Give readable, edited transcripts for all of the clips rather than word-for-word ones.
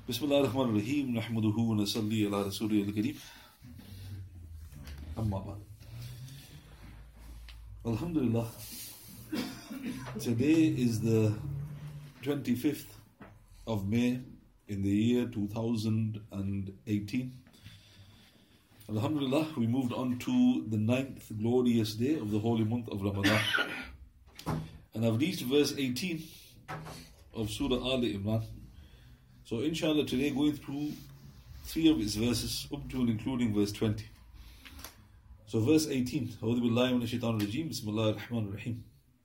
Bismillah ar-Rahman ar-Rahim. Nahmaduhu wa nasalli ala rasulih al-kareem. Amma ba'd. Alhamdulillah. Today is the 25th of May in the year 2018. Alhamdulillah, we moved on to the 9th glorious day of the holy month of Ramadan. And I've reached verse 18 of Surah Ali Imran. So inshallah today going through 3 of its verses up to and including verse 20. So verse 18, A'udhu billahi minash shaitanir rajeem, Bismillahir Rahmanir Rahim.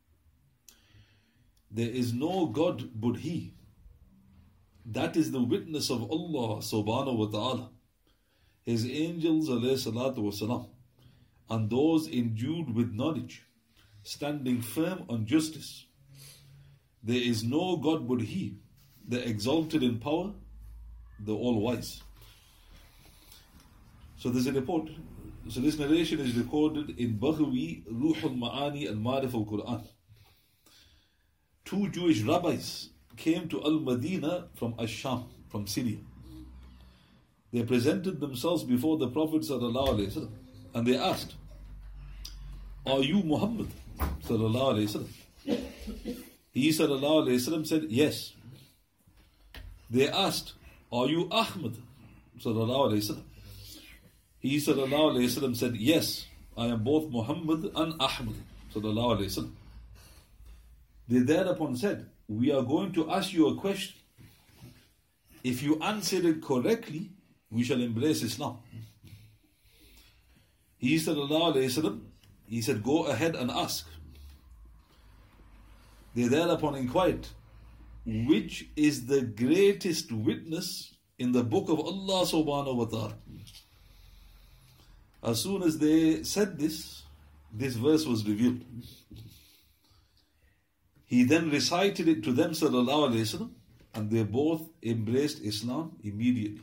There is no God but He. That is the witness of Allah subhanahu wa ta'ala, His angels alayhi salatu wa salam, and those endued with knowledge, standing firm on justice. There is no God but He, the exalted in power, the all-wise. So there's a report. So this narration is recorded in Baghawi, Ruhul Ma'ani and Ma'arif al-Quran. 2 Jewish rabbis came to Al-Madinah from Ash-Sham, from Syria. They presented themselves before the Prophet ﷺ and they asked, "Are you Muhammad ﷺ?" He ﷺ said, "Yes." They asked, "Are you Ahmad ﷺ?" He ﷺ said, "Yes, I am both Muhammad and Ahmad ﷺ." They thereupon said, "We are going to ask you a question. If you answer it correctly, we shall embrace Islam." He ﷺ, he said, "Go ahead and ask." They thereupon inquired, "Which is the greatest witness in the book of Allah subhanahu wa ta'ala?" As soon as they said this verse was revealed. He then recited it to them sallallahu alayhi wasallam, and they both embraced Islam immediately.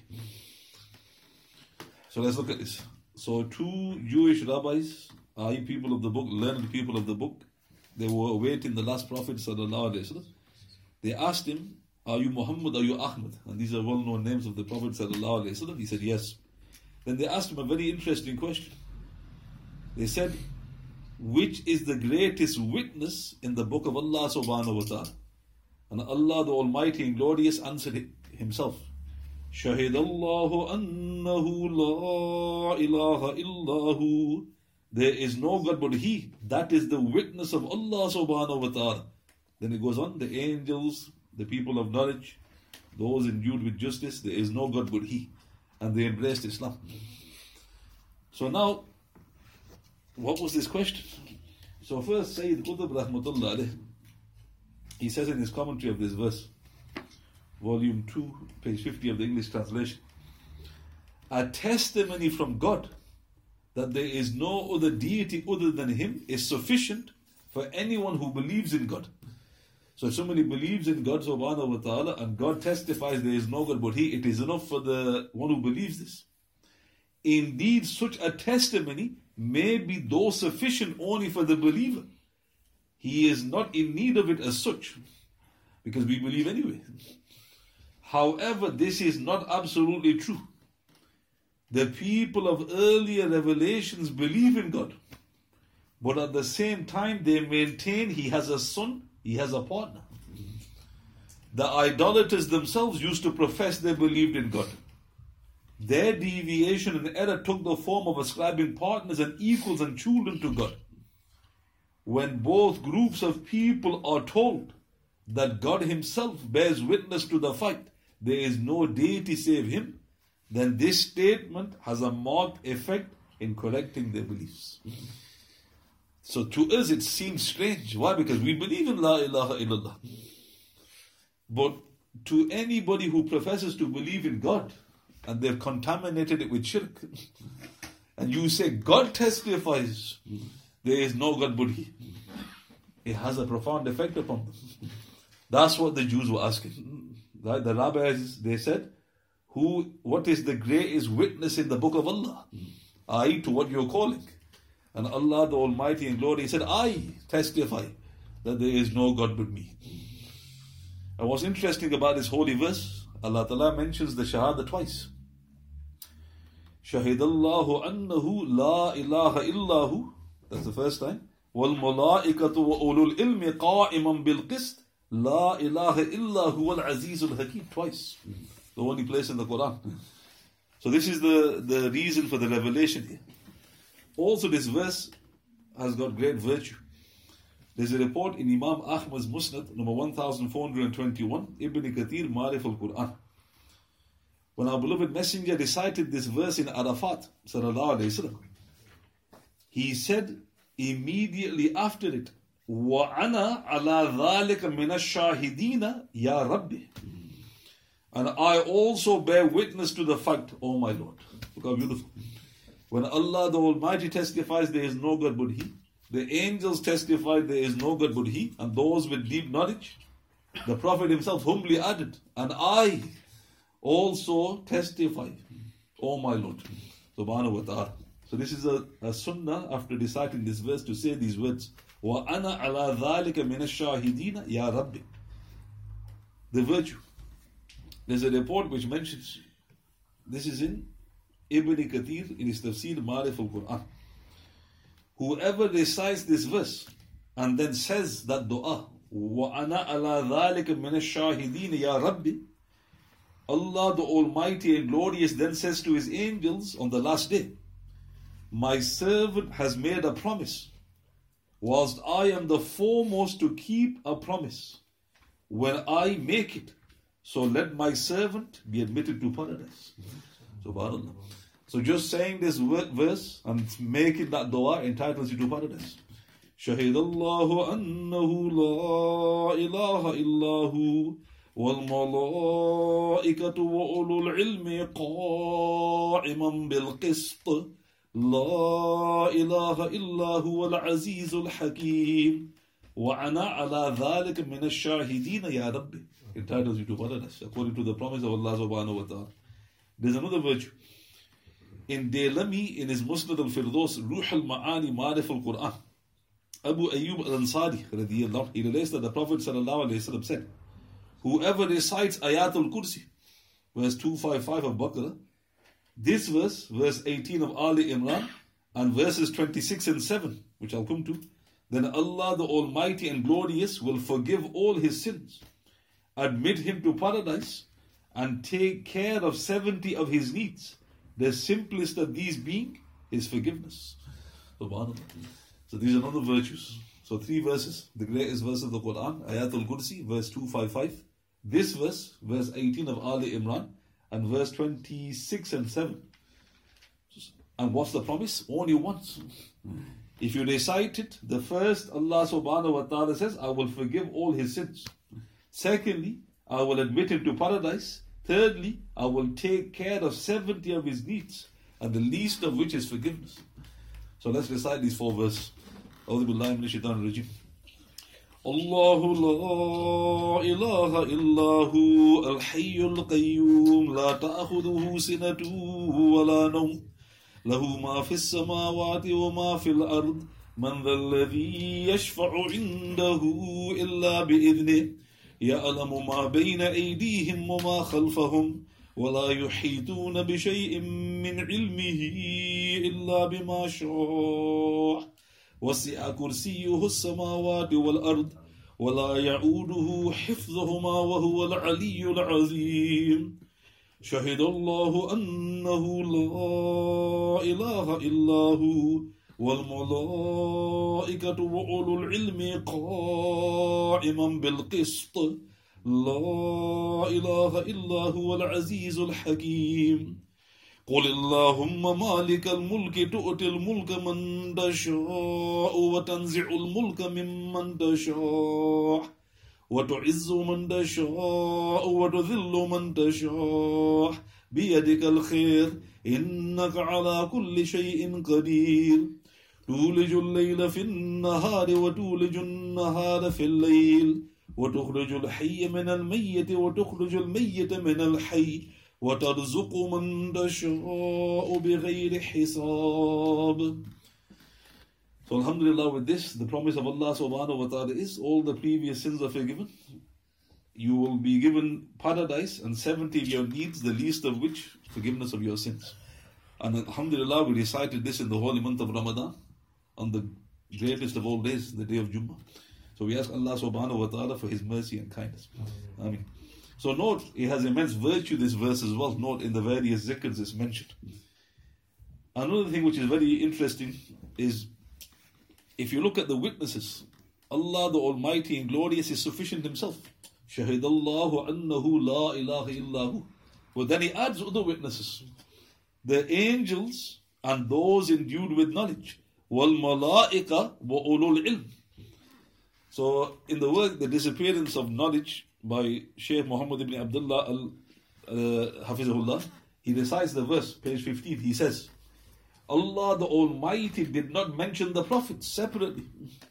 So let's look at this. So 2 Jewish rabbis, i.e. people of the book, learned people of the book, they were awaiting the last Prophet sallallahu alayhi wasallam. They asked him, "Are you Muhammad, are you Ahmad?" And these are well-known names of the Prophet sallallahu alayhi wasallam. He said, "Yes." Then they asked him a very interesting question. They said, "Which is the greatest witness in the book of Allah subhanahu wa ta'ala?" And Allah the Almighty and Glorious answered it Himself. "Shahidallahu annahu la ilaha illahu." There is no God but He. That is the witness of Allah subhanahu wa ta'ala. Then it goes on, the angels, the people of knowledge, those endued with justice, there is no God but He. And they embraced Islam. So now, what was this question? So first, Sayyid Qutb rahmatullah alayh, he says in his commentary of this verse, volume 2, page 50 of the English translation, "A testimony from God that there is no other deity other than Him is sufficient for anyone who believes in God." So if somebody believes in God subhanahu wa ta'ala and God testifies there is no God but He, it is enough for the one who believes this. Indeed, such a testimony may be though sufficient only for the believer. He is not in need of it as such, because we believe anyway. However, this is not absolutely true. The people of earlier revelations believe in God, but at the same time they maintain He has a son, He has a partner. The idolaters themselves used to profess they believed in God. Their deviation and error took the form of ascribing partners and equals and children to God. When both groups of people are told that God Himself bears witness to the fact there is no deity save Him, then this statement has a marked effect in correcting their beliefs. So to us it seems strange. Why? Because we believe in La ilaha illallah. But to anybody who professes to believe in God and they've contaminated it with shirk, and you say God testifies there is no God but He, it has a profound effect upon them. That's what the Jews were asking. The rabbis, they said, what is the greatest witness in the book of Allah? I.e. to what you're calling. And Allah the Almighty and Glory said, "I testify that there is no God but me." And what's interesting about this holy verse, Allah Ta'ala mentions the Shahada twice. Shahidallahu annahu la ilaha illahu. That's the first time. Wal malaikatu wa ulul ilmi qa'iman bil qist. La ilaha illahu wal azizul hakim. Twice. The only place in the Quran. So this is the reason for the revelation here. Also this verse has got great virtue. There's a report in Imam Ahmad's Musnad, number 1421, Ibn Kathir, Marif al-Quran. When our beloved Messenger recited this verse in Arafat, sallallahu alayhi wasallam, he said immediately after it, وَأَنَا عَلَى ذَلِكَ مِنَ الشَّاهِدِينَ يَا رَبِّ. And I also bear witness to the fact, O my Lord. Look how beautiful. When Allah the Almighty testifies there is no God but He, the angels testify there is no God but He, and those with deep knowledge, the Prophet himself humbly added, and I also testify, O my Lord. Subhanahu wa ta'ala. So this is a sunnah after reciting this verse to say these words. وَأَنَا عَلَى ذَلِكَ مِنَ الشَّاهِدِينَ يَا رَبِّ. The virtue. There's a report which mentions, this is in Ibn Kathir in his Tafsir Marif al-Quran. Whoever recites this verse and then says that dua, وَأَنَا عَلَى ذَلِكَ مِنَ الشَّاهِدِينَ يَا رَبِّ, Allah the Almighty and Glorious then says to His angels on the last day, my servant has made a promise, whilst I am the foremost to keep a promise when I make it. So let my servant be admitted to paradise. Subhanallah. So just saying this verse and making that dua entitles you to paradise. Shahidallahu annahu la ilaha illahu wal malaikatu wa ulul ilmi qa'iman bil qist. La ilaha illahu wal azizul hakim. Wa ana ala dhalika min ash-shahidin ya Rabbi. Entitles you to paradise according to the promise of Allah subhanahu wa ta'ala. There's another virtue. In Daylami, in his Musnad al-Firdaus, Ruh al-Ma'ani, Marif al-Quran, Abu Ayyub al-Ansari, he relates that the Prophet ﷺ said, whoever recites Ayatul Kursi, verse 255 of Baqarah, this verse, verse 18 of Ali Imran, and verses 26 and 7, which I'll come to, then Allah the Almighty and Glorious will forgive all his sins, admit him to paradise, and take care of 70 of his needs. The simplest of these being is forgiveness. Subhanallah. So these are another virtues. So 3 verses. The greatest verse of the Quran, Ayatul Kursi, verse 255. This verse, verse 18 of Ali Imran, and verse 26 and 7. And what's the promise? Only once. If you recite it, the first, Allah subhanahu wa ta'ala says, I will forgive all his sins. Secondly, I will admit him to paradise. Thirdly, I will take care of 70 of his needs, and the least of which is forgiveness. So let's recite these 4 verses. A'udhu billahi minash shaitanir rajim. Allahu la ilaha illahu al-hayyul qayyum la ta'khudhuhu sinatu wa la nawm lahu ma fis samawati wa ma fil ard man dhal ladhi yashfa'u 'indahu illa bi idhnihi يَعْلَمُ مَا بَيْنَ أَيْدِيهِمْ وَمَا خَلْفَهُمْ وَلَا يُحِيطُونَ بِشَيْءٍ مِّنْ عِلْمِهِ إِلَّا بِمَا شَاءَ وَسِعَ كُرْسِيُّهُ السَّمَاوَاتِ وَالْأَرْضِ وَلَا يَعُودُهُ حِفْظُهُمَا وَهُوَ الْعَلِيُّ الْعَظِيمُ شَهِدَ اللَّهُ أَنَّهُ لَا إِلَهَ إِلَّا هُوَ وَالْمَلَائِكَةُ وَأُولُو الْعِلْمِ قَائِمًا بِالْقِسْطِ لَا إِلَهَ إِلَّا هُوَ الْعَزِيزُ الْحَكِيمُ قُلِ اللَّهُمَّ مَالِكَ الْمُلْكِ تُؤْتِي الْمُلْكَ مَنْ تَشَاءُ وَتَنْزِعُ الْمُلْكَ مِمَّنْ تَشَاءُ وَتُعِزُّ مَنْ تَشَاءُ وَتُذِلُّ مَنْ تَشَاءُ بِيَدِكَ الْخَيْرُ إِنَّكَ عَلَى كُلِّ شَيْءٍ قَدِيرٌ تولج الليل في النهار وتولج النهار في الليل وتخرج الحي من الميت وتخرج الميت من الحي وترزق من تشاء بغير حساب. So alhamdulillah, with this, the promise of Allah subhanahu wa ta'ala is all the previous sins are forgiven. you will be given paradise and 70 of your needs, the least of which forgiveness of your sins. And alhamdulillah, we recited this in the holy month of Ramadan on the greatest of all days, the day of Jummah. So we ask Allah subhanahu wa ta'ala for His mercy and kindness. Ameen. So note, it has immense virtue, this verse as well. Note in the various zikrs it's mentioned. Another thing which is very interesting is, if you look at the witnesses, Allah the Almighty and Glorious is sufficient Himself. Shahidallahu annahu la ilaha illahu. But then He adds other witnesses. The angels and those endued with knowledge. Wal malaika wa ulul ilm. So in the work, The Disappearance of Knowledge by Shaykh Muhammad ibn Abdullah Hafizahullah, he recites the verse, page 15. He says, Allah the Almighty did not mention the prophets separately,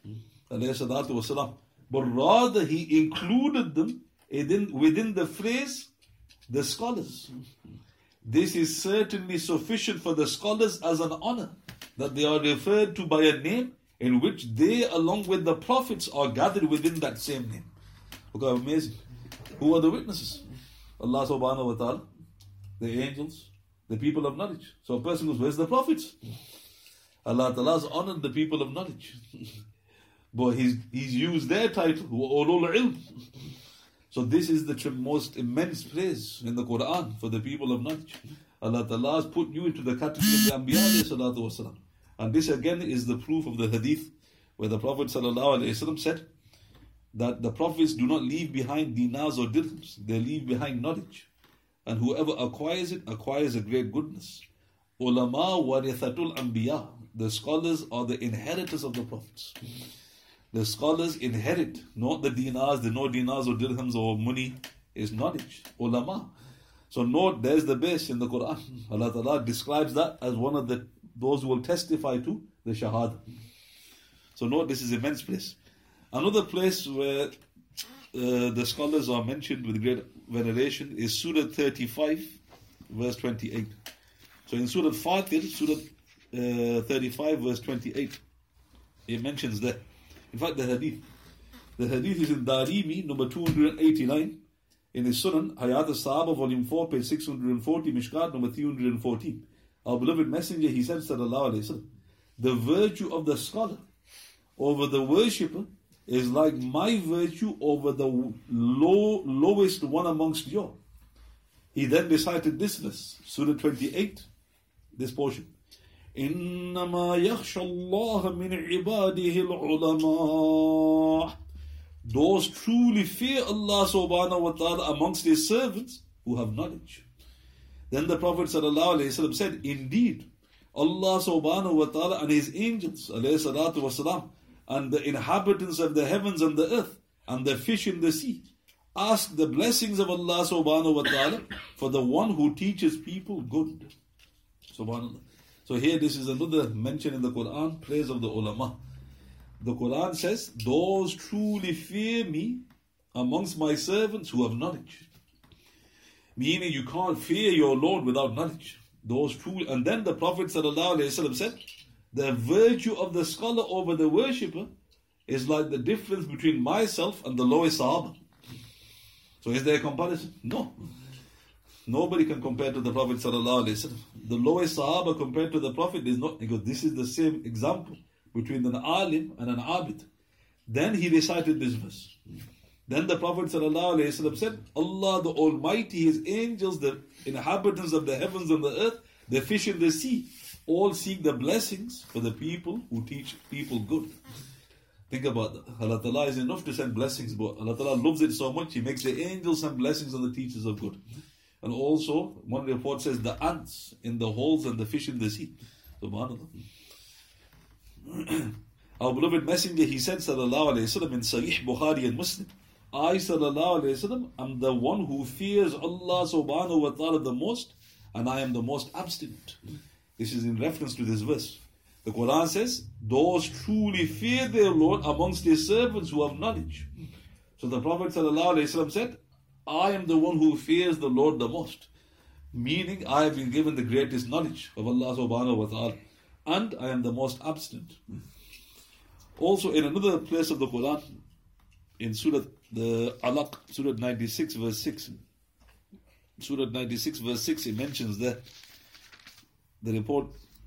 but rather He included them within the phrase, the scholars. This is certainly sufficient for the scholars as an honor, that they are referred to by a name in which they, along with the prophets, are gathered within that same name. Look how amazing. Who are the witnesses? Allah subhanahu wa ta'ala, the angels, the people of knowledge. So a person goes, where's the prophets? Allah ta'ala has honored the people of knowledge. But he's used their title, ulul ilm. So this is the most immense praise in the Quran for the people of knowledge. Allah ta'ala has put you into the category of the Anbiya salatu wasalam. And this again is the proof of the hadith where the Prophet ﷺ said that the prophets do not leave behind dinars or dirhams, they leave behind knowledge. And whoever acquires it acquires a great goodness. Ulama warithatul anbiya. The scholars are the inheritors of the prophets. The scholars inherit, not the dinars, no dinars or dirhams or money, is knowledge. Ulama. So note, there's the base in the Quran. Allah Ta'ala describes that as one of those who will testify to the Shahada. So note, this is immense place. Another place where the scholars are mentioned with great veneration is Surah 35, verse 28. So in Surah Fatir, Surah 35, verse 28, it mentions that. In fact, the hadith is in Darimi, number 289, in his Sunan, Hayat al-Sahaba, volume 4, page 640, Mishkat, number 314. Our beloved Messenger, he said, sallallahu alayhi wa sallam, the virtue of the scholar over the worshipper is like my virtue over the lowest one amongst you. He then recited this verse, Surah 28, this portion. إِنَّمَا يَخْشَى اللَّهَ مِنْ عِبَادِهِ الْعُلَمَاءِ. Those truly fear Allah subhanahu wa ta'ala amongst His servants who have knowledge. Then the Prophet ﷺ said, indeed, Allah subhanahu wa ta'ala and His angels ﷺ, and the inhabitants of the heavens and the earth and the fish in the sea ask the blessings of Allah subhanahu wa ta'ala for the one who teaches people good. Subhanallah. So here this is another mention in the Quran, praise of the ulama. The Quran says, those truly fear me amongst my servants who have knowledge. Meaning you can't fear your Lord without knowledge. Those truly, and then the Prophet ﷺ said, the virtue of the scholar over the worshipper is like the difference between myself and the lowest Sahaba. So is there a comparison? No. Nobody can compare to the Prophet ﷺ. The lowest Sahaba compared to the Prophet is not, because this is the same example between an alim and an abid. Then he recited this verse. Then the Prophet ﷺ said, Allah the Almighty, His angels, the inhabitants of the heavens and the earth, the fish in the sea, all seek the blessings for the people who teach people good. Think about that. Allah Ta'ala is enough to send blessings, but Allah Ta'ala loves it so much, He makes the angels send blessings on the teachers of good. And also, one report says the ants in the holes and the fish in the sea. SubhanAllah. Our beloved Messenger, he said, sallallahu alayhi wa sallam, in Sahih Bukhari and Muslim, I, sallallahu alayhi wa sallam, am the one who fears Allah subhanahu wa ta'ala the most, and I am the most abstinent. This is in reference to this verse. The Quran says, those truly fear their Lord amongst His servants who have knowledge. So the Prophet sallallahu alayhi wa sallam said, I am the one who fears the Lord the most. Meaning, I have been given the greatest knowledge of Allah subhanahu wa ta'ala. And I am the most abstinent. Also, in another place of the Quran, in Surah the Alaq, Surah 96 verse 6. Surah 96 verse 6, it mentions that the report,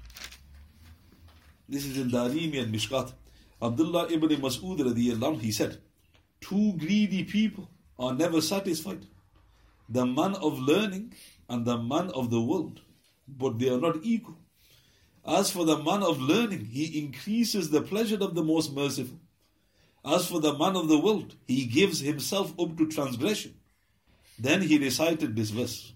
this is in Darimi and Mishkat. Abdullah ibn Mas'ud radiyallahu anhu, he said, two greedy people are never satisfied, the man of learning and the man of the world, but they are not equal. As for the man of learning, he increases the pleasure of the most merciful. As for the man of the world, he gives himself up to transgression. Then he recited this verse.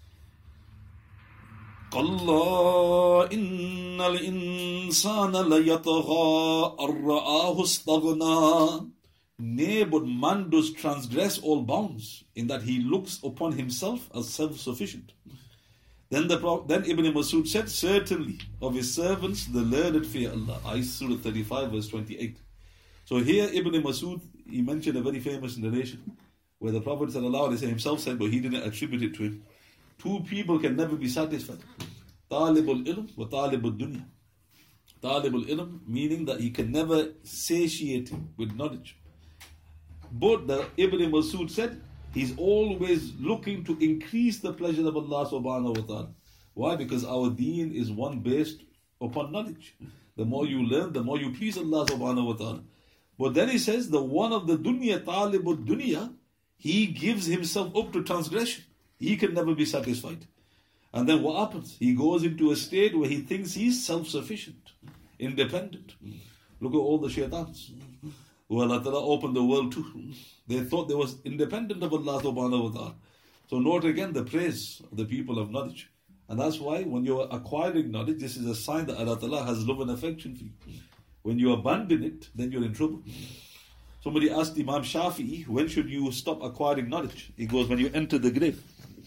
Qalla innal insana layatagha ar-ra'ahu istaghna. Nay, but man does transgress all bounds, in that he looks upon himself as self-sufficient. Then Ibn Masud said, certainly of his servants the learned fear Allah. Surah 35 verse 28. So here Ibn Masud, he mentioned a very famous narration where the Prophet ﷺ himself said, but he didn't attribute it to him. Two people can never be satisfied. Talibul ilm wa talibul dunya. Talibul ilm meaning that he can never satiate with knowledge. But the Ibn Masud said, he's always looking to increase the pleasure of Allah subhanahu wa ta'ala. Why? Because our deen is one based upon knowledge. The more you learn, the more you please Allah subhanahu wa ta'ala. But then he says, the one of the dunya, talibul dunya, he gives himself up to transgression. He can never be satisfied. And then what happens? He goes into a state where he thinks he's self-sufficient, independent. Look at all the shaitans who Allah Ta'ala opened the world to. They thought they was independent of Allah subhanahu wa ta'ala. So note again the praise of the people of knowledge. And that's why when you're acquiring knowledge, this is a sign that Allah Ta'ala has love and affection for you. When you abandon it, then you're in trouble. Somebody asked Imam Shafi'i, when should you stop acquiring knowledge? He goes, when you enter the grave.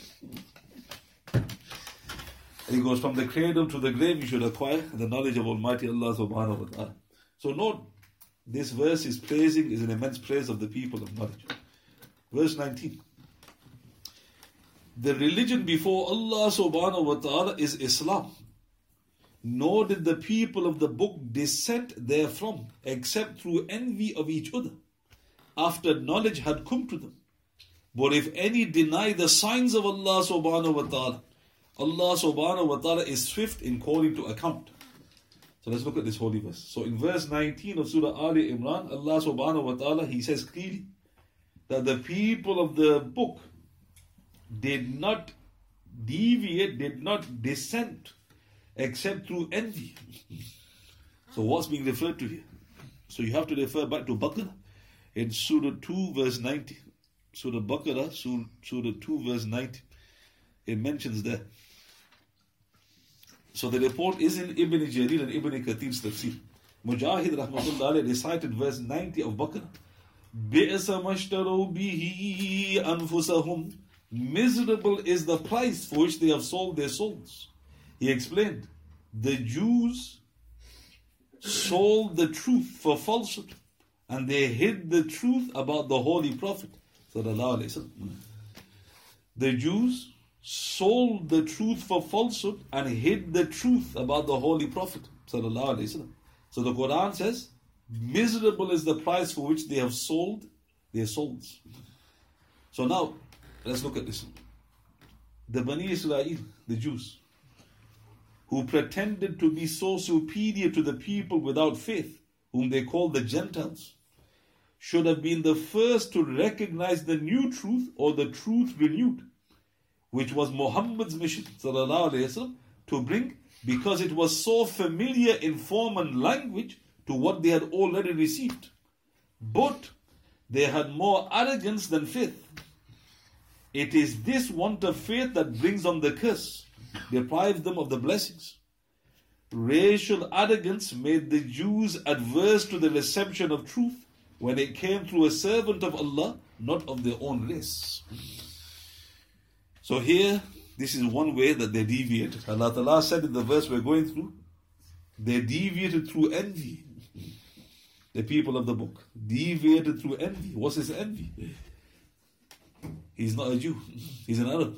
He goes, from the cradle to the grave you should acquire the knowledge of Almighty Allah subhanahu wa ta'ala. So note, this verse is an immense praise of the people of knowledge. Verse 19. The religion before Allah subhanahu wa ta'ala is Islam. Nor did the people of the book dissent therefrom, except through envy of each other, after knowledge had come to them. But if any deny the signs of Allah subhanahu wa ta'ala, Allah subhanahu wa ta'ala is swift in calling to account. So let's look at this holy verse. So in verse 19 of Surah Ali Imran, Allah subhanahu wa ta'ala, He says clearly that the people of the book did not deviate, did not dissent, except through envy. So what's being referred to here? So you have to refer back to Baqarah in Surah 2 verse 90. Surah Baqarah, Surah 2 verse 90. It mentions there. So the report is in Ibn Jarir and Ibn Kathir's tafsir. Mujahid rahmatullah alayhi recited verse 90 of Baqarah. بِئْسَ مَشْتَرَوْا بِهِ أَنفُسَهُمْ. Miserable is the price for which they have sold their souls. He explained, the Jews sold the truth for falsehood, and they hid the truth about the Holy Prophet. The Jews sold the truth for falsehood and hid the truth about the Holy Prophet. So the Quran says, miserable is the price for which they have sold their souls. So now, let's look at this. The Bani Israel, the Jews, who pretended to be so superior to the people without faith, whom they called the Gentiles, should have been the first to recognize the new truth or the truth renewed, which was Muhammad's mission to bring, because it was so familiar in form and language to what they had already received. But they had more arrogance than faith. It is this want of faith that brings on the curse, deprives them of the blessings. Racial arrogance made the Jews adverse to the reception of truth when it came through a servant of Allah, not of their own race. So here, this is one way that they deviated. Allah Ta'ala said in the verse we're going through, they deviated through envy. The people of the book deviated through envy. What's his envy? He's not a Jew. He's an Arab.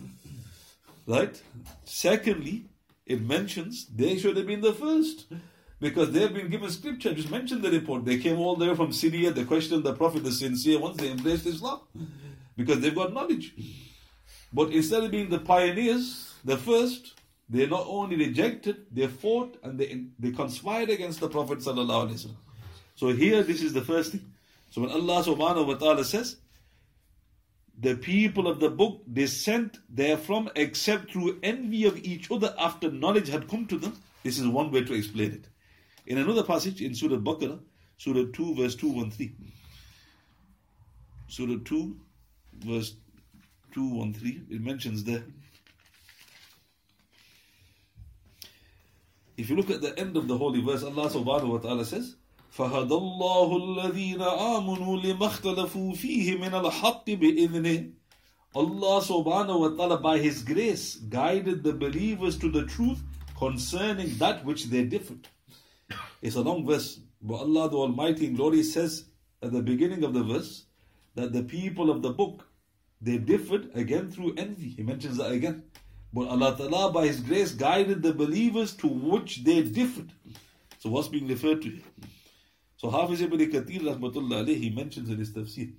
Right? Secondly, it mentions they should have been the first Because they've been given scripture. Just mention the report. They came all the way from Syria. They questioned the Prophet, the sincere ones. They embraced Islam because they've got knowledge. But instead of being the pioneers, the first, they not only rejected, they fought and they conspired against the Prophet sallallahu alaihi wasallam. So here, this is the first thing. So when Allah subhanahu wa ta'ala says, the people of the book dissent therefrom except through envy of each other after knowledge had come to them. This is one way to explain it. In another passage in Surah Baqarah, Surah 2 verse 213. Surah 2 verse 213, it mentions there. If you look at the end of the holy verse, Allah subhanahu wa ta'ala says, فَهَدَى اللَّهُ الَّذِينَ آمَنُوا لِمَا اخْتَلَفُوا فِيهِ مِنَ الْحَقِّ بِإِذْنِهِ. Allah subhanahu wa ta'ala by His grace guided the believers to the truth concerning that which they differed. It's a long verse, but Allah the Almighty and Glorious says at the beginning of the verse that the people of the book, they differed again through envy. He mentions that again. But Allah Ta'ala by His grace guided the believers to which they differed. So what's being referred to here? So Hafiz ibn Kathir rahmatullah alayhi, he mentions in his tafsir.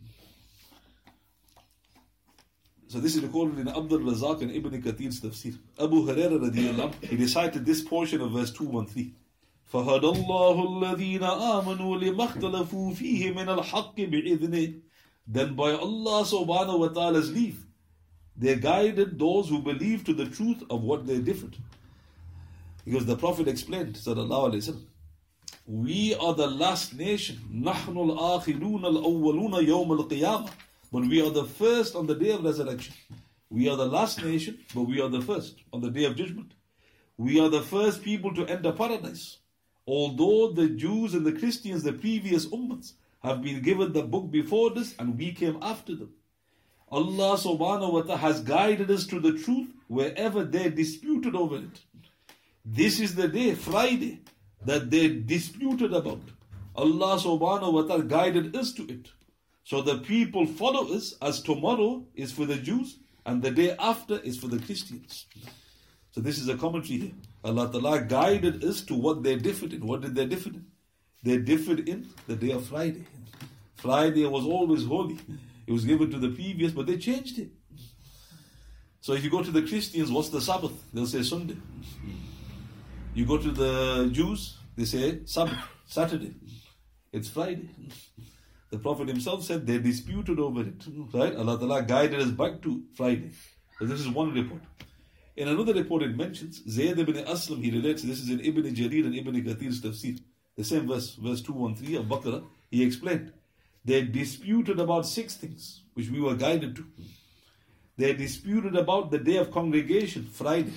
So this is recorded in Abdul Razak and Ibn Kathir's tafsir. Abu Hurairah radiyallahu anhu, he recited this portion of verse 213. فَهَدَى اللَّهُ الَّذِينَ آمَنُوا لِمَا اخْتَلَفُوا فِيهِ مِنَ الْحَقِّ بِإِذْنِهِ. Then by Allah subhanahu wa ta'ala's leave, they guided those who believed to the truth of what they differed. Because the Prophet explained, sallallahu alayhi wa sallam, we are the last nation. نَحْنُ الْآخِرُونَ الْأَوَّلُونَ يَوْمَ الْقِيَامَةِ. But we are the first on the day of resurrection. We are the last nation, but we are the first on the day of judgment. We are the first people to enter paradise. Although the Jews and the Christians, the previous ummahs, have been given the book before us and we came after them. Allah subhanahu wa ta'ala has guided us to the truth wherever they disputed over it. This is the day, Friday, that they disputed about. Allah subhanahu wa ta'ala guided us to it. So the people follow us as tomorrow is for the Jews and the day after is for the Christians. So this is a commentary here. Allah Ta'ala guided us to what they differed in. What did they differ in? They differed in the day of Friday. Friday was always holy. It was given to the previous, but they changed it. So if you go to the Christians, what's the Sabbath? They'll say Sunday. You go to the Jews, they say Sabbath, Saturday. It's Friday. The Prophet himself said they disputed over it. Right? Allah Ta'ala guided us back to Friday. So this is one report. In another report it mentions, Zayd ibn Aslam, he relates, this is in Ibn Jarir and Ibn Kathir's tafsir. The same verse 213 of Baqarah, he explained. They disputed about 6 things, which we were guided to. They disputed about the day of congregation, Friday.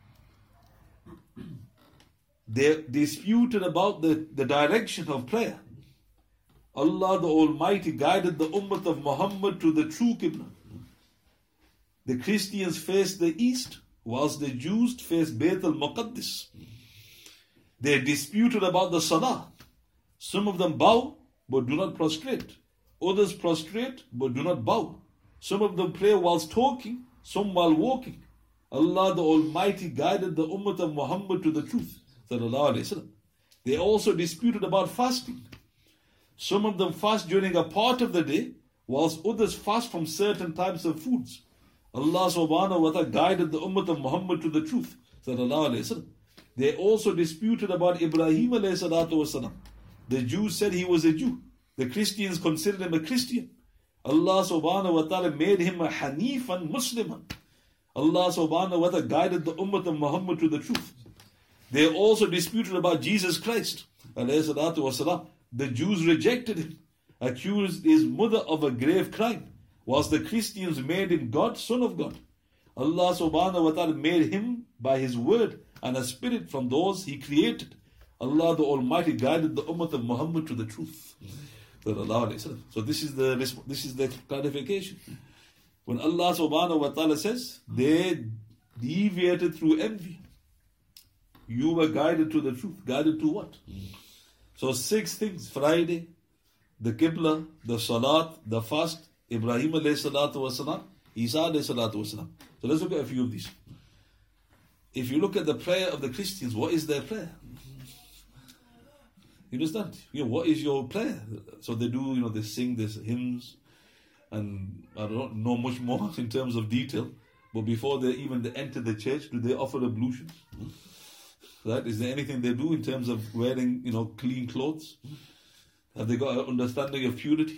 They disputed about the direction of prayer. Allah the Almighty guided the ummah of Muhammad to the true Qibla. The Christians faced the east, whilst the Jews faced Bayt al-Muqaddis. They disputed about the Salah. Some of them bow, but do not prostrate. Others prostrate, but do not bow. Some of them pray whilst talking, some while walking. Allah the Almighty guided the ummah of Muhammad to the truth. They also disputed about fasting. Some of them fast during a part of the day, whilst others fast from certain types of foods. Allah subhanahu wa ta'ala guided the ummah of Muhammad to the truth. They also disputed about Ibrahim alayhi salatu wasalam. The Jews said he was a Jew. The Christians considered him a Christian. Allah subhanahu wa ta'ala made him a Hanifan Musliman. Allah subhanahu wa ta'ala guided the ummah of Muhammad to the truth. They also disputed about Jesus Christ alayhi salatu wasalam. The Jews rejected him, accused his mother of a grave crime, whilst the Christians made him God, Son of God. Allah subhanahu wa ta'ala made him by His word and a spirit from those He created. Allah the Almighty guided the ummah of Muhammad to the truth. So this is the clarification. When Allah subhanahu wa ta'ala says, they deviated through envy, you were guided to the truth. Guided to what? So 6 things: Friday, the Qibla, the Salat, the fast, Ibrahim alayhi salatu wasalam, Isa alayhi salatu wasalam. So let's look at a few of these. If you look at the prayer of the Christians, what is their prayer? You understand? What is your prayer? So they do, they sing these hymns, and I don't know much more in terms of detail, but before they enter the church, do they offer ablutions? Right? Is there anything they do in terms of wearing, clean clothes? Have they got an understanding of purity?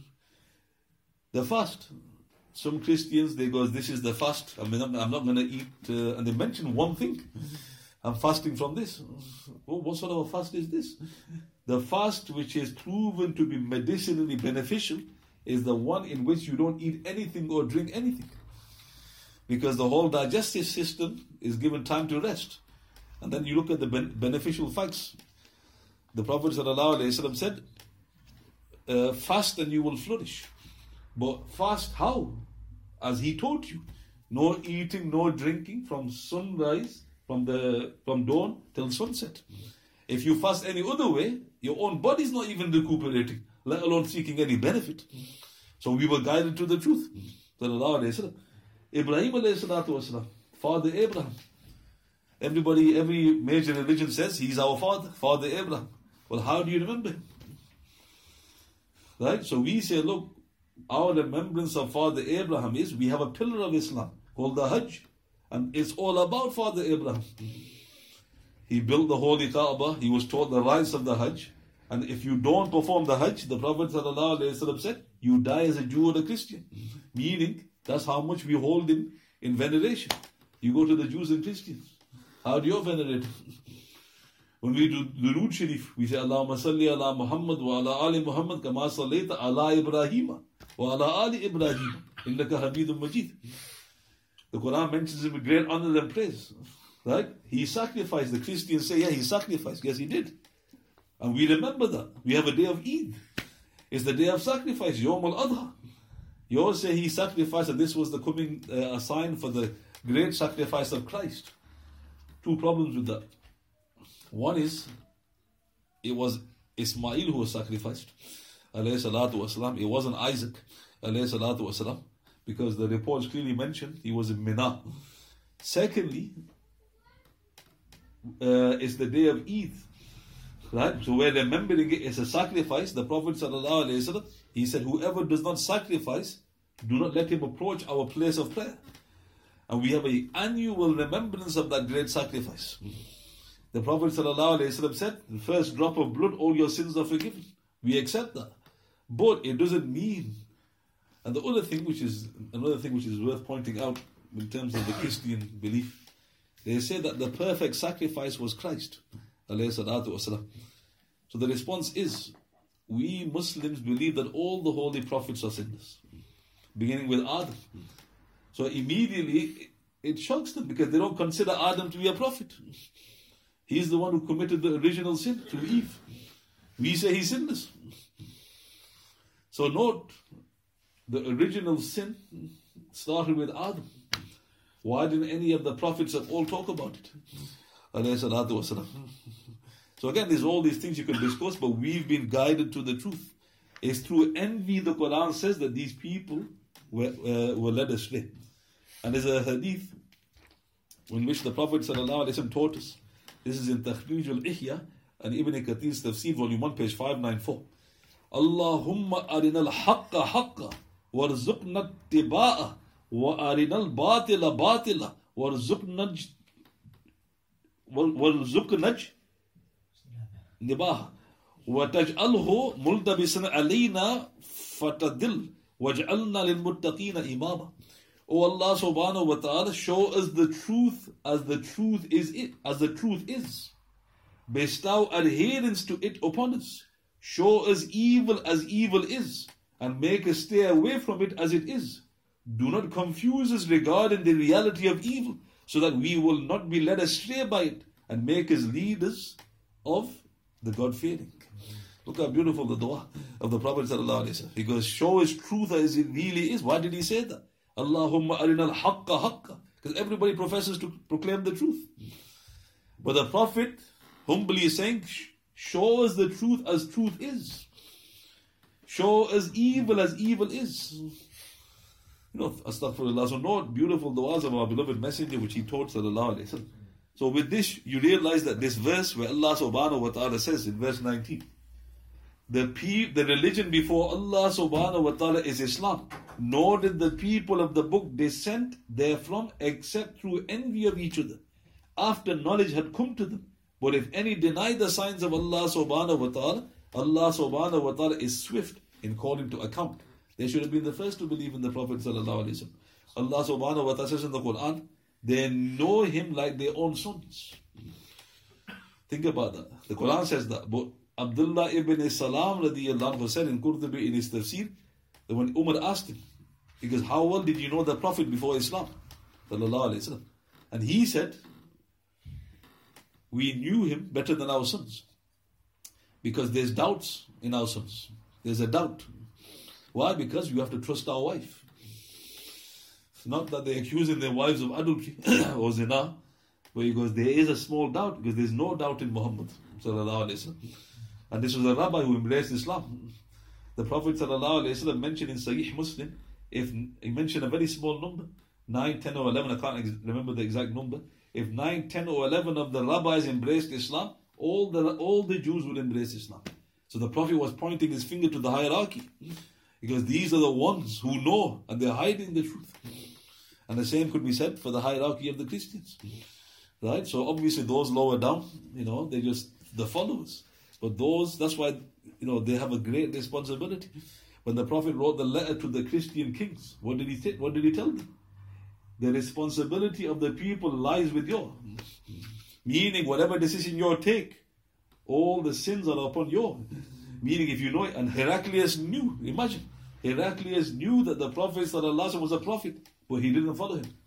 The fast. Some Christians, they go, this is the fast. I'm not going to eat, and they mention one thing. I'm fasting from this. Well, what sort of a fast is this? The fast which is proven to be medicinally beneficial is the one in which you don't eat anything or drink anything. Because the whole digestive system is given time to rest. And then you look at the beneficial facts. The Prophet ﷺ said, fast and you will flourish. But fast how? As he taught you. No eating, no drinking from sunrise, from dawn till sunset. If you fast any other way, your own body is not even recuperating, let alone seeking any benefit. So we were guided to the truth. Ibrahim alayhi salatu wasalam, Father Abraham. Every major religion says he's our father, Father Abraham. Well, how do you remember him? Right? So we say, look, our remembrance of Father Abraham is, we have a pillar of Islam called the Hajj. And it's all about Father Abraham. He built the holy Kaaba. He was taught the rites of the Hajj. And if you don't perform the Hajj, the Prophet ﷺ said, you die as a Jew or a Christian. Meaning, that's how much we hold him in veneration. You go to the Jews and Christians. How do you venerate him? When we do Durood Sharif, we say, Allahumma salli ala Muhammad wa ala ali Muhammad kama sallaita ala Ibrahim wa ala ali Ibrahim innaka Hamidun Majid. The Quran mentions him with great honor and praise. Right? He sacrificed. The Christians say, yeah, he sacrificed. Yes, he did. And we remember that. We have a day of Eid. It's the day of sacrifice, Yawm al-Adha. You all say he sacrificed, and this was the coming a sign for the great sacrifice of Christ. Two problems with that. One is, it was Ismail who was sacrificed, alayhi salatu wasalam. It wasn't Isaac, alayhi salatu wasalam, because the reports clearly mentioned he was in Mina. Secondly, it's the day of Eid. Right? So we're remembering it as a sacrifice. The Prophet ﷺ, he said, whoever does not sacrifice, do not let him approach our place of prayer. And we have an annual remembrance of that great sacrifice. The Prophet ﷺ said, the first drop of blood, all your sins are forgiven. We accept that. But it doesn't mean. And the other thing which is worth pointing out in terms of the Christian belief, they say that the perfect sacrifice was Christ. So the response is, we Muslims believe that all the holy prophets are sinners, beginning with Adam. So immediately it shocks them because they don't consider Adam to be a prophet. He's the one who committed the original sin to Eve. We say he's sinless. So note, the original sin started with Adam. Why didn't any of the prophets at all talk about it? So again, there's all these things you can discuss, but we've been guided to the truth. It's through envy the Quran says that these people were led astray. And there's a hadith in which the Prophet ﷺ taught us. This is in Takhrij al-Ihya and Ibn Kathir's Tafsir, volume 1, page 594. Allahumma arinal haqqa haqqa warzuqna tibaa wa arinal batila batila warzuqna نباه وتجعله ملتبسا علينا فتدل وجعلنا للمتقين إماما. O Allah subhanahu wa ta'ala, show us the truth as the truth is. Bestow adherence to it upon us. Show us evil as evil is, and make us stay away from it as it is. Do not confuse us regarding the reality of evil, so that we will not be led astray by it, and make us leaders of the God-fearing. Look how beautiful the dua of the Prophet ﷺ. He goes, show us truth as it really is. Why did he say that? Allahumma arinal haqqa haqqa. Because everybody professes to proclaim the truth. But the Prophet humbly is saying, show us the truth as truth is. Show us evil as evil is. Astaghfirullah. So note beautiful du'as of our beloved Messenger which he taught sallallahu alayhi wa sallam. So with this, you realize that this verse where Allah subhanahu wa ta'ala says in verse 19, the religion before Allah subhanahu wa ta'ala is Islam, nor did the people of the book descend therefrom except through envy of each other, after knowledge had come to them. But if any deny the signs of Allah subhanahu wa ta'ala, Allah subhanahu wa ta'ala is swift in calling to account. They should have been the first to believe in the Prophet sallallahu alaihi wasallam. Allah subhanahu wa ta'ala says in the Quran, they know him like their own sons. Think about that. The Quran says that. But Abdullah ibn Salam radiyallahu anhu said in Qurtubi in his tafsir, that when Umar asked him, he goes, how well did you know the Prophet before Islam? Sallallahu alaihi wasallam. And he said, we knew him better than our sons. Because there's doubts in our sons. There's a doubt. Why? Because you have to trust our wife. It's not that they're accusing their wives of adultery or zina, but he goes, there is a small doubt, because there's no doubt in Muhammad sallallahu alaihi wasallam. And this was a rabbi who embraced Islam. The Prophet sallallahu alaihi wasallam mentioned in Sahih Muslim, if he mentioned a very small number, 9, 10 or 11, I can't remember the exact number. If 9, 10 or 11 of the rabbis embraced Islam, all the Jews would embrace Islam. So the Prophet was pointing his finger to the hierarchy, because these are the ones who know and they're hiding the truth. And the same could be said for the hierarchy of the Christians. Right? So obviously those lower down, they're just the followers. But those, that's why, they have a great responsibility. When the Prophet wrote the letter to the Christian kings, what did he tell them? The responsibility of the people lies with you. Meaning, whatever decision you take, all the sins are upon you. Meaning, if you know it, and Heraclius knew, imagine, Heraclius knew that the Prophet ﷺ was a prophet, but he didn't follow him.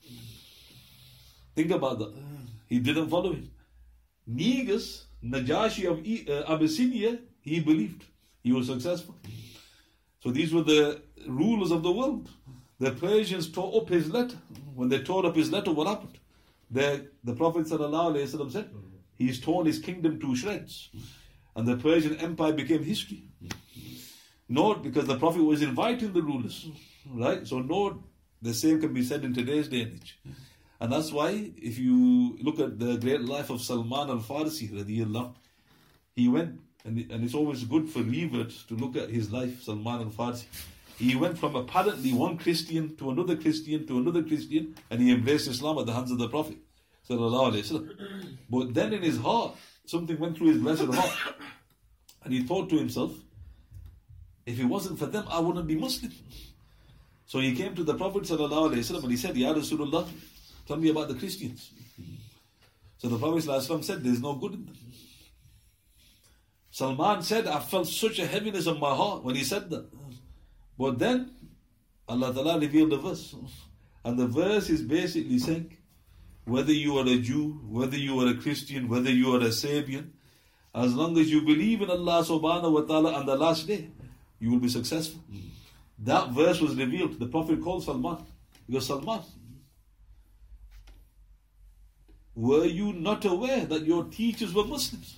Think about that. He didn't follow him. Negus, Najashi of Abyssinia, he believed. He was successful. So these were the rulers of the world. The Persians tore up his letter. When they tore up his letter, what happened? The Prophet ﷺ said, he's torn his kingdom to shreds. And the Persian Empire became history. Note, because the Prophet was inviting the rulers. Right? So note, the same can be said in today's day and age. And that's why, if you look at the great life of Salman al-Farsi, radiyallahu, he went, and it's always good for reverts to look at his life, Salman al-Farsi. He went from apparently one Christian to another Christian to another Christian, and he embraced Islam at the hands of the Prophet sallallahu alaihi wasallam. But then in his heart, something went through his blessed heart, and he thought to himself, if it wasn't for them, I wouldn't be Muslim. So he came to the Prophet sallallahu alaihi wasallam and he said, Ya Rasulullah, tell me about the Christians. So the Prophet sallallahu alaihi wasallam said, there's no good in them. Salman said, I felt such a heaviness on my heart when he said that. But then Allah Ta'ala revealed the verse. And the verse is basically saying, whether you are a Jew, whether you are a Christian, whether you are a Sabian, as long as you believe in Allah subhanahu wa ta'ala on the last day, you will be successful. That verse was revealed. The Prophet called Salman. He goes, Salman, were you not aware that your teachers were Muslims?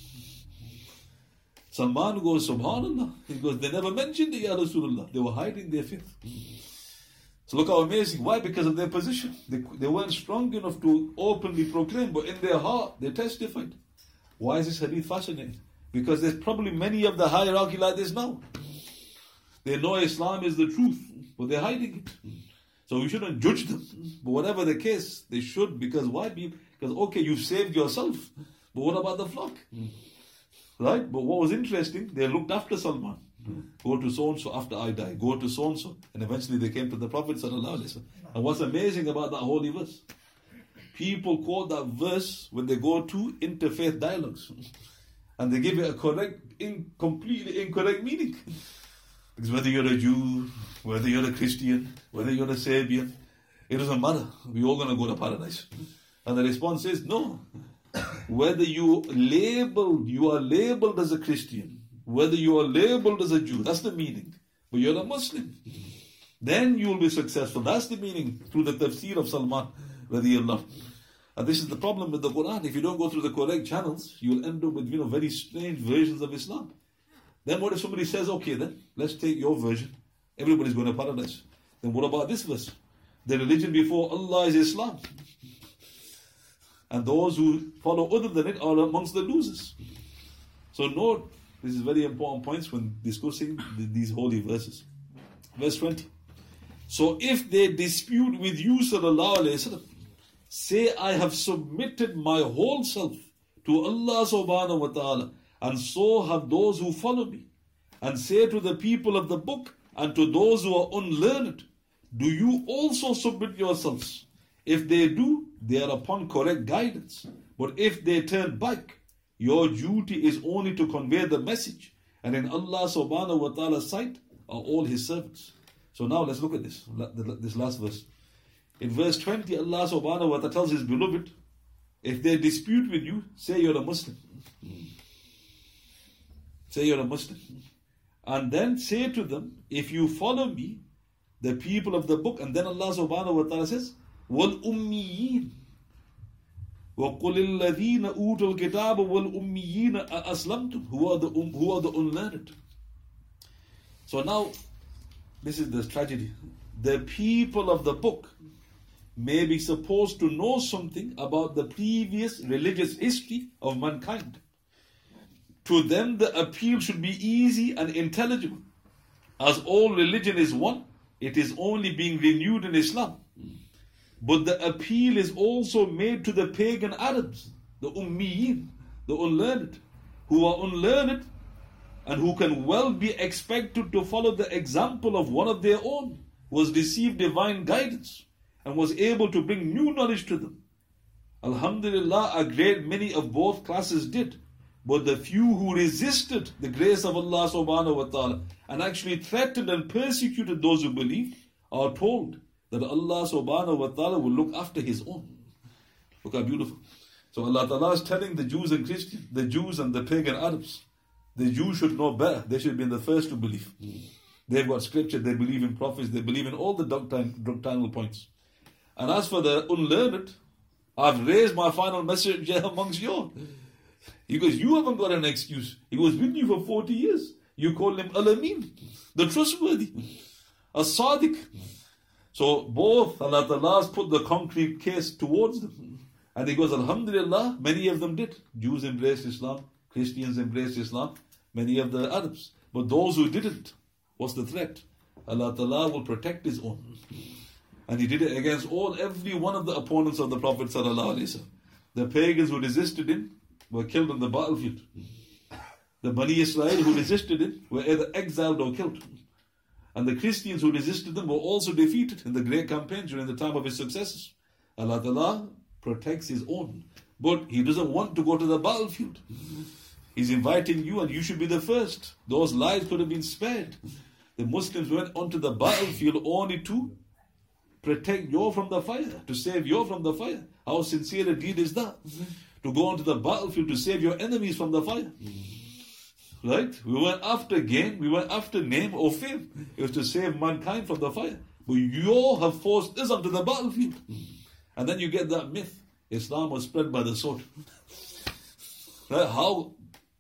Salman goes, Subhanallah. He goes, they never mentioned it, Ya Rasulullah. They were hiding their faith. So look how amazing. Why? Because of their position. They weren't strong enough to openly proclaim, but in their heart, they testified. Why is this hadith fascinating? Because there's probably many of the hierarchy like this now. They know Islam is the truth, but they're hiding it. So we shouldn't judge them. But whatever the case, they should. Because why? Because, okay, you've saved yourself. But what about the flock? Right? But what was interesting, they looked after Salman. Go to so-and-so after I die. Go to so-and-so. And eventually they came to the Prophet ﷺ. And what's amazing about that holy verse? People quote that verse when they go to interfaith dialogues. And they give it a completely incorrect meaning. Because whether you're a Jew, whether you're a Christian, whether you're a Sabian, it doesn't matter. We're all going to go to paradise. And the response is, no. Whether you are labeled as a Christian, whether you are labeled as a Jew, that's the meaning. But you're a Muslim. Then you will be successful. That's the meaning through the tafsir of Salman radiyallahu. And this is the problem with the Quran. If you don't go through the correct channels, you'll end up with very strange versions of Islam. Then what if somebody says, okay then, let's take your version. Everybody's going to paradise. Then what about this verse? The religion before Allah is Islam. and those who follow other than it are amongst the losers. So note, this is very important points when discussing these holy verses. Verse 20. So if they dispute with you, sallallahu alayhi wasallam, say, I have submitted my whole self to Allah subhanahu wa ta'ala, and so have those who follow me. And say to the people of the book and to those who are unlearned, do you also submit yourselves? If they do, they are upon correct guidance. But if they turn back, your duty is only to convey the message. And in Allah subhanahu wa ta'ala's sight are all His servants. So now let's look at this last verse. In verse 20, Allah subhanahu wa ta'ala tells His beloved, if they dispute with you, say you're a Muslim. Say you're a Muslim. And then say to them, if you follow me, the people of the book, and then Allah subhanahu wa ta'ala says, وَالْأُمِّيِّينَ وَقُلِ الَّذِينَ أُوتُوا الْكِتَابَ وَالْأُمِّيِّينَ أَأَسْلَمْتُمْ who are the unlearned. So now, this is the tragedy. The people of the book may be supposed to know something about the previous religious history of mankind. To them the appeal should be easy and intelligible. As all religion is one, it is only being renewed in Islam. But the appeal is also made to the pagan Arabs, the Ummiyin, the unlearned, who are unlearned and who can well be expected to follow the example of one of their own, who was received divine guidance and was able to bring new knowledge to them. Alhamdulillah, a great many of both classes did. But the few who resisted the grace of Allah subhanahu wa ta'ala and actually threatened and persecuted those who believed are told that Allah subhanahu wa ta'ala will look after His own. Look how beautiful. So Allah ta'ala is telling the Jews and Christians, the Jews and the pagan Arabs, the Jews should know better. They should be the first to believe. They've got scripture, they believe in prophets, they believe in all the doctrinal points. And as for the unlearned, I've raised my final message amongst you. He goes, you haven't got an excuse. He was with you for 40 years. You call him Al-Amin, the trustworthy, As-Sadiq. So both Allah Ta'ala put the concrete case towards them. And he goes, Alhamdulillah, many of them did. Jews embraced Islam, Christians embraced Islam, many of the Arabs. But those who didn't, what's the threat? Allah Ta'ala will protect His own. And He did it against every one of the opponents of the Prophet Sallallahu Alaihi Wasallam. The pagans who resisted him were killed on the battlefield. The Bani Israel who resisted him were either exiled or killed. And the Christians who resisted them were also defeated in the great campaign during the time of His successors. Allah Ta'ala protects His own. But He doesn't want to go to the battlefield. He's inviting you, and you should be the first. Those lives could have been spared. The Muslims went onto the battlefield only to protect you from the fire, to save you from the fire. How sincere a deed is that? To go onto the battlefield to save your enemies from the fire. Right? We weren't after gain, we weren't after name or fame. It was to save mankind from the fire. But you have forced us onto the battlefield. And then you get that myth. Islam was spread by the sword. Right? How,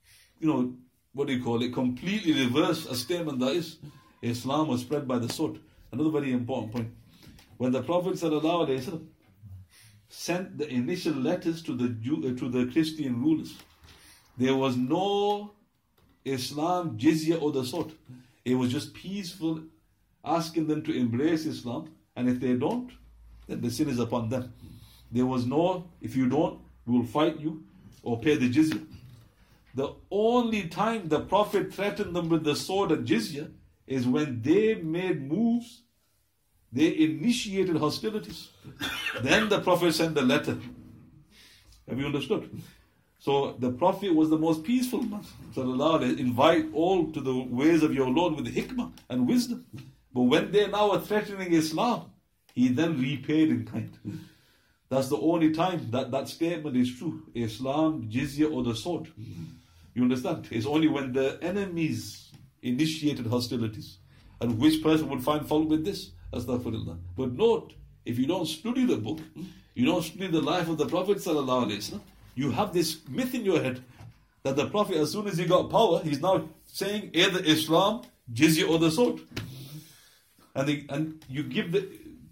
what do you call it? Completely reverse a statement that is. Islam was spread by the sword. Another very important point. When the Prophet ﷺ sent the initial letters to the Christian rulers, there was no Islam, jizya or the sword. It was just peaceful, asking them to embrace Islam, and if they don't, then the sin is upon them. There was no, if you don't, we will fight you or pay the jizya. The only time the Prophet threatened them with the sword and jizya is when they made moves, they initiated hostilities. Then the Prophet sent the letter. Have you understood? So the Prophet was the most peaceful man. Sallallahu invite all to the ways of your Lord with hikmah and wisdom. But when they now are threatening Islam, He then repaid in kind. That's the only time that statement is true. Islam, jizya or the sword. You understand? It's only when the enemies initiated hostilities. And which person would find fault with this? Astaghfirullah. But note, if you don't study the book, you don't study the life of the Prophet Sallallahu Alaihi Wasallam, you have this myth in your head that the Prophet, as soon as he got power, he's now saying either Islam, jizya or the sword. And you give the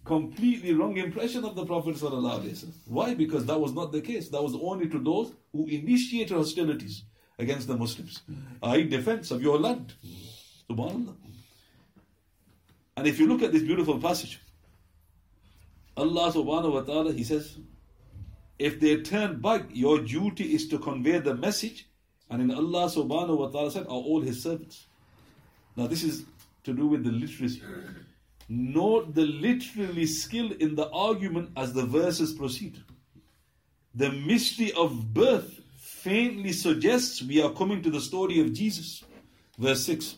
completely wrong impression of the Prophet ﷺ. Why? Because that was not the case. That was only to those who initiated hostilities against the Muslims, i.e. defense of your land. Subhanallah. And if you look at this beautiful passage, Allah subhanahu wa ta'ala, He says, if they turn back, your duty is to convey the message. And in Allah subhanahu wa ta'ala said, are all His servants. Now this is to do with the literacy. Note the literary skill in the argument as the verses proceed. The mystery of birth faintly suggests we are coming to the story of Jesus. Verse 6.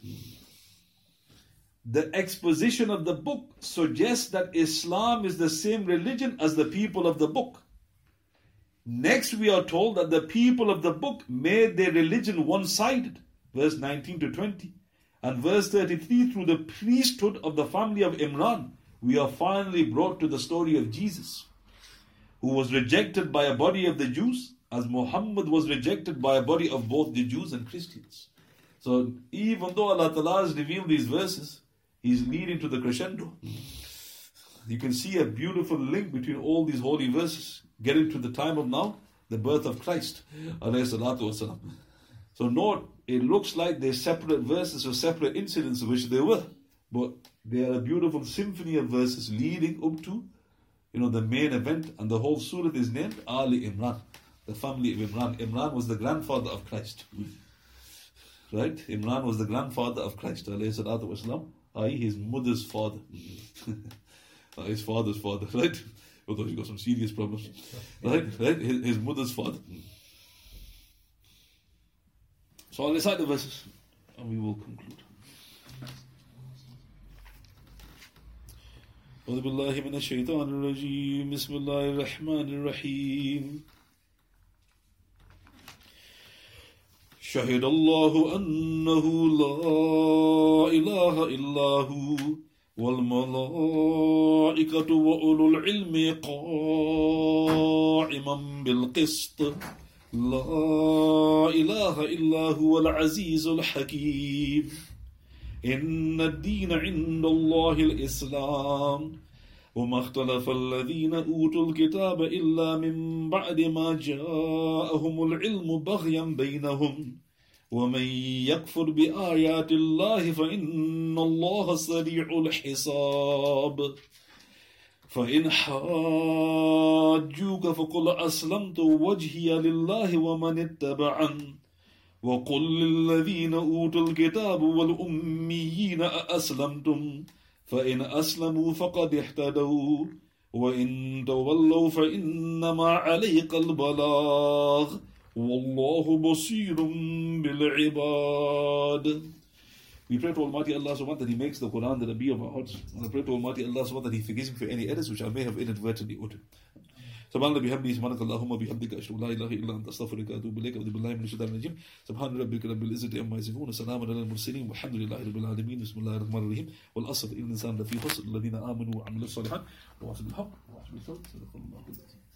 The exposition of the book suggests that Islam is the same religion as the people of the book. Next, we are told that the people of the book made their religion one-sided. Verse 19 to 20. And verse 33, through the priesthood of the family of Imran, we are finally brought to the story of Jesus, who was rejected by a body of the Jews, as Muhammad was rejected by a body of both the Jews and Christians. So even though Allah Ta'ala has revealed these verses, He's leading to the crescendo. You can see a beautiful link between all these holy verses, getting to the time of now, the birth of Christ. So note, it looks like they're separate verses or separate incidents, which they were, but they are a beautiful symphony of verses leading up to, the main event. And the whole surah is named Ali Imran, the family of Imran. Imran was the grandfather of Christ, right? Imran was the grandfather of Christ, alayhi salatu wasalam, i.e. his mother's father, his father's father, right? Although he's got some serious problems, right? His mother's father. So I'll recite the verses and we will conclude. أعوذ بالله من الشيطان الرجيم بسم الله الرحمن الرحيم شهد الله أنه لا إله إلا هو والملائكة وأولو العلم قائما بالقسط لا إله إلا هو العزيز الحكيم إن الدين عند الله الإسلام وما اختلف الذين أوتوا الكتاب إلا من بعد ما جاءهم العلم بغيا بينهم ومن يكفر بآيات الله فإن الله سريع الحساب فإن حاجوك فقل أسلمت وجهي لله ومن اتبعن وقل للذين أوتوا الكتاب والأميين أأسلمتم فإن أسلموا فقد اهتدوا وإن تولوا فإنما عليك البلاغ والله بصير بالعباد. We pray to Almighty Allah subhanahu wa ta'ala that He makes the Quran the Nabi of our hearts. And I pray to Almighty Allah subhanahu wa ta'ala that He forgives me for any errors which I may have inadvertently uttered. سبحان الله بحمده سبحانك اللهم وبحمدك أشهد أن لا إله إلا أنت أستغفرك وأتوب إليك أعوذ بالله من الشيطان الرجيم سبحان ربك رب العزة عما يصفون وسلام على المرسلين والحمد لله رب العالمين بسم الله الرحمن الرحيم والعصر إن الإنسان لفي خسر الذين آمنوا وعملوا الصالحات وواصلوا بالحق وواصلوا بالصبر صدق الله العظيم.